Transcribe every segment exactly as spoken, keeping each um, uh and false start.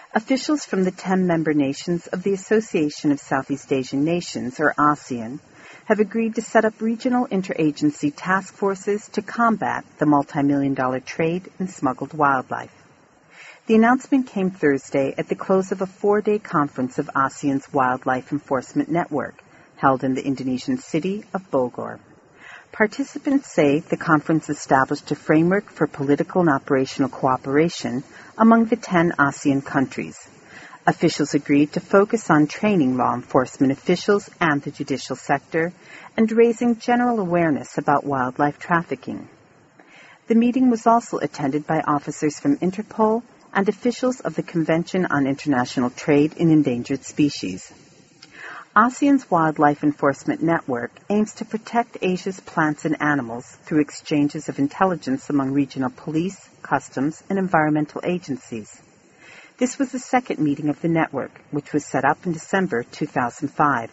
Officials from the ten member nations of the Association of Southeast Asian Nations, or ASEAN, have agreed to set up regional interagency task forces to combat the multi-million dollar trade in smuggled wildlife. The announcement came Thursday at the close of a four-day conference of ASEAN's Wildlife Enforcement Network, held in the Indonesian city of Bogor. Participants say the conference established a framework for political and operational cooperation among the ten ASEAN countries. Officials agreed to focus on training law enforcement officials and the judicial sector and raising general awareness about wildlife trafficking. The meeting was also attended by officers from Interpol and officials of the Convention on International Trade in Endangered Species. ASEAN's Wildlife Enforcement Network aims to protect Asia's plants and animals through exchanges of intelligence among regional police, customs, and environmental agencies. This was the second meeting of the network, which was set up in December two thousand five.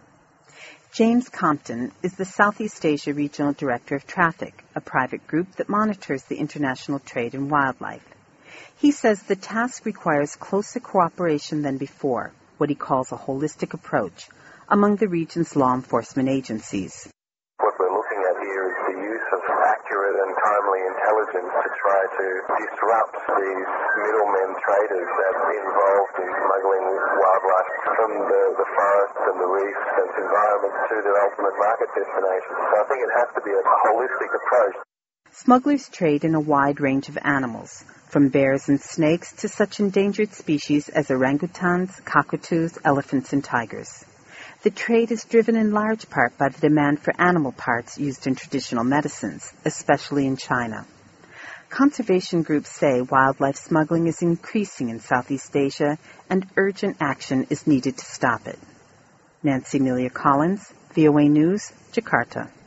James Compton is the Southeast Asia Regional Director of Traffic, a private group that monitors the international trade in wildlife. He says the task requires closer cooperation than before, what he calls a holistic approach, among the region's law enforcement agencies. What we're looking at here is the use of accurate and timely intelligence to try to disrupt these middlemen traders that are involved in smuggling wildlife from the, the forests and the reefs and environments to their ultimate market destination. So I think it has to be a holistic approach. Smugglers trade in a wide range of animals, from bears and snakes to such endangered species as orangutans, cockatoos, elephants, and tigers. The trade is driven in large part by the demand for animal parts used in traditional medicines, especially in China. Conservation groups say wildlife smuggling is increasing in Southeast Asia and urgent action is needed to stop it. Nancy Amelia Collins, V O A News, Jakarta.